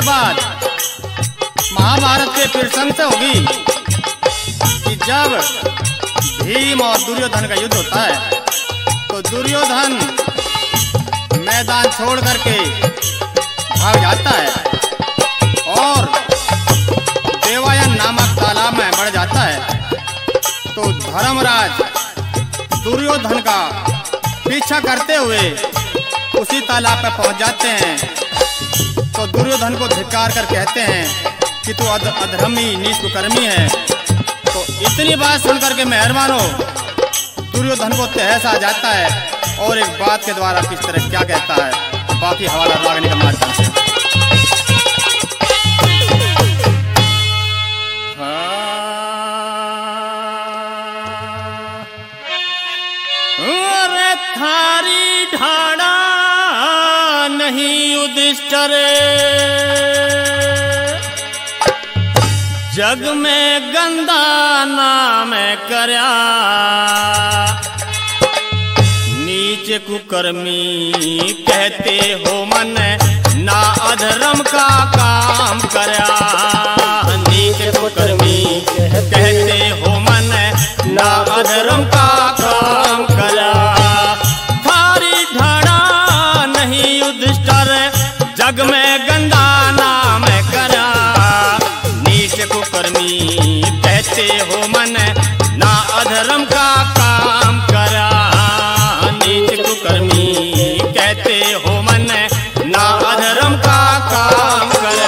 बात महाभारत के प्रसंग से होगी कि जब भीम और दुर्योधन का युद्ध होता है तो दुर्योधन मैदान छोड़ करके भाग जाता है और देवायन नामक तालाब में बढ़ जाता है। तो धर्मराज दुर्योधन का पीछा करते हुए उसी तालाब पर पहुंच जाते हैं। तो दुर्योधन को धिक्कार कर कहते हैं कि तू अधर्मी नीच कुकर्मी है। तो इतनी बात सुनकर के मेहरबान हो दुर्योधन को तहस आ जाता है और एक बात के द्वारा किस तरह क्या कहता है, बाकी हवाला रागनी के माध्यम से। थारी ढाड़ा नहीं युधिष्ठिर जग में गंदा नाम करया नीच कुकर्मी कहते हो मन ना अधर्म का काम करया नीच कुकर्मी कहते हो मन ना अधर्म का काम करया जग में गंदा नाम करा नीच कुकर्मी कहते हो मन ना अधर्म का काम करा नीच कुकर्मी कहते हो मन ना अधर्म का काम करा।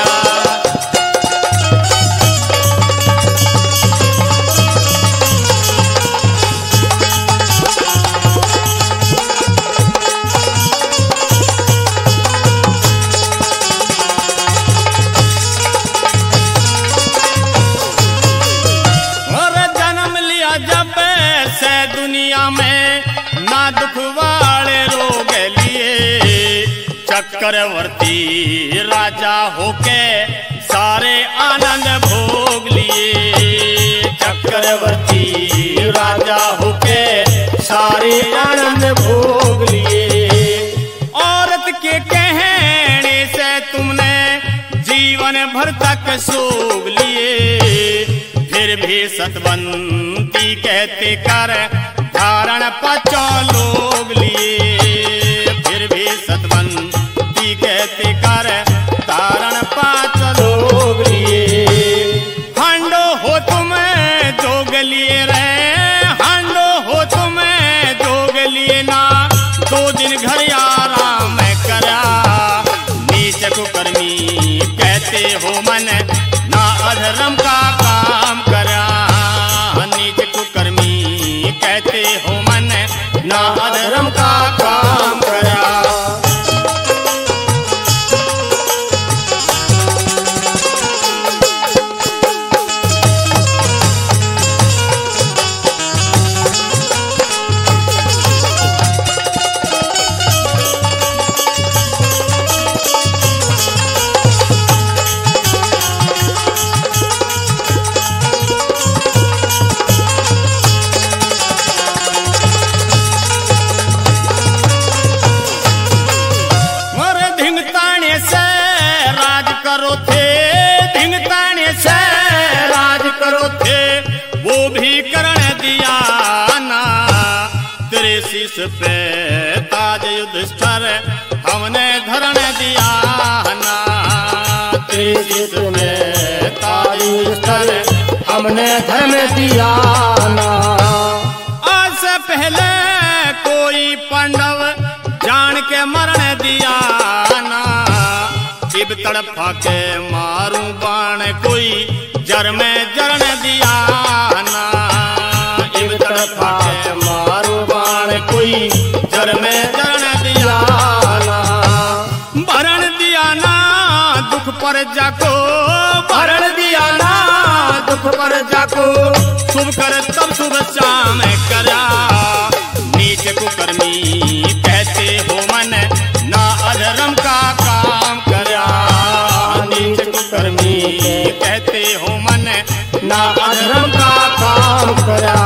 दुनिया में ना दुख वाले रोग लिए चक्रवर्ती राजा होके सारे आनंद भोग लिए चक्रवर्ती राजा होके सारे आनंद भोग लिए। औरत के कहने से तुमने जीवन भर तक सोग लिए फिर भी सतवंती कहते कर धारण पाचो लोग लिए फिर भी सतवंती कहते कर धारण पाचो लोग लिए। हांडो हो तुम्हें जोग लिए रे हांडो हो तुम्हें जोग लिए ना 2 दिन घर आराम करा नीच कुकर्मी कहते हो मन ना अधर्म का काम करा नीच कुकर्मी कहते हो मन ना अधर्म का काम करा। वो भी करण दिया ना तेरे शीश पे ताज युधिष्ठिर हमने धरण दिया ना तेरे शीश में ताज युधिष्ठिर हमने धरण दिया ना। आज से पहले कोई पांडव जान के मरण दिया ना शिव तड़फा के मारूं बाण कोई जर में जरण दिया ना इब तड़फा के मारू बाण कोई जर में जरण दिया ना। भरण दिया ना दुख पर जाको भरण दिया ना दुख पर जाको शुभ कर तब शुभ शाम करा नीच कुकर्मी कहते हो मन ना अधर्म का काम करा नीच कुकर्मी कहते हो मन ना अधर्म का काम करा।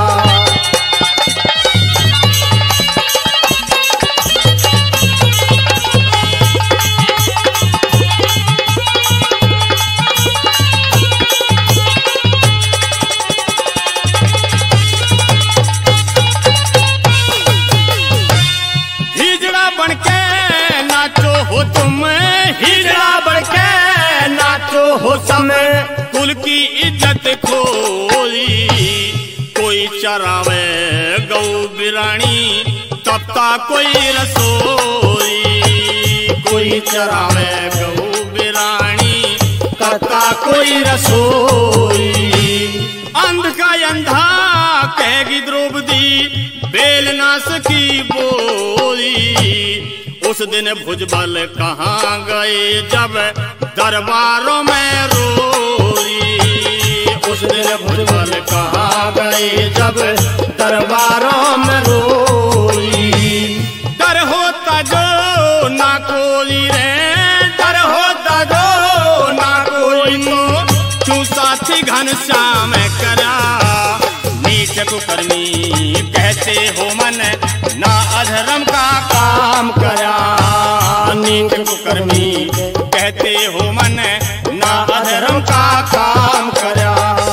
चित खोरी। कोई चरावे गौ बिरानी तपता कोई रसोई। कोई चरावे गौ बिरानी तपता कोई रसोई। अंध का अंधा कहेगी द्रौपदी बेल ना सकी बोली। उस दिन भुजबल कहाँ गए जब दरबारों में रोई। उस दिन भुजबल कहाँ गए जब दरबारों में रोई। डर होता जो ना कोई रे, डर होता जो ना कोई तो क्यों साथी घनश्याम करा। नीच कुकर्मी कहते हो मन ना अधर्म का काम करा। नीच कुकर्मी कहते हो मन ना अधर्म का काम करा।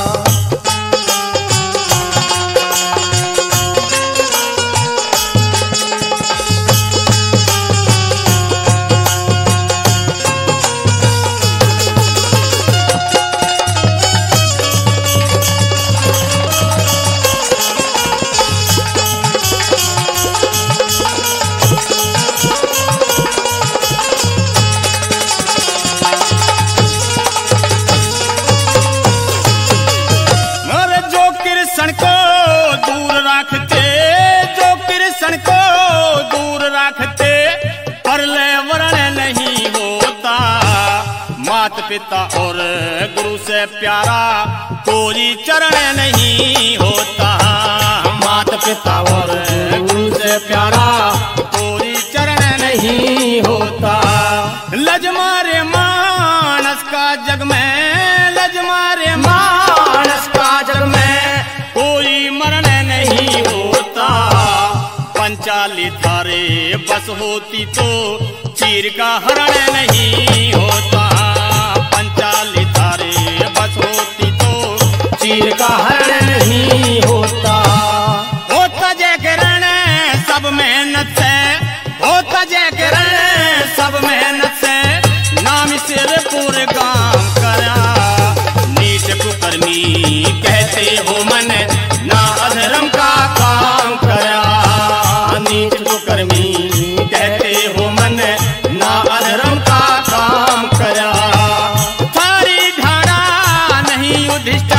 पिता और गुरु से प्यारा कोई चरण नहीं होता। माता पिता और गुरु से प्यारा कोई चरण नहीं होता। लज मारे मानस का जग में, लज मारे मानस का जग में कोई मरण नहीं होता। पंचाली थारे बस होती तो चीर का हरण नहीं होता। पंचाली थारे बस होती तो चीर का हरण नहीं होता। होता जय किरण सब मेहनत से, होता जय किरण सब मेहनत से नाम सिर पूरे काम करा। नीच कुकर्मी कहते हो मन ना अधर्म का काम करा। नीच कुकर्मी कहते हो मन ना अधर्म का काम करा। थारी ढाड़ा नहीं युधिष्ठिर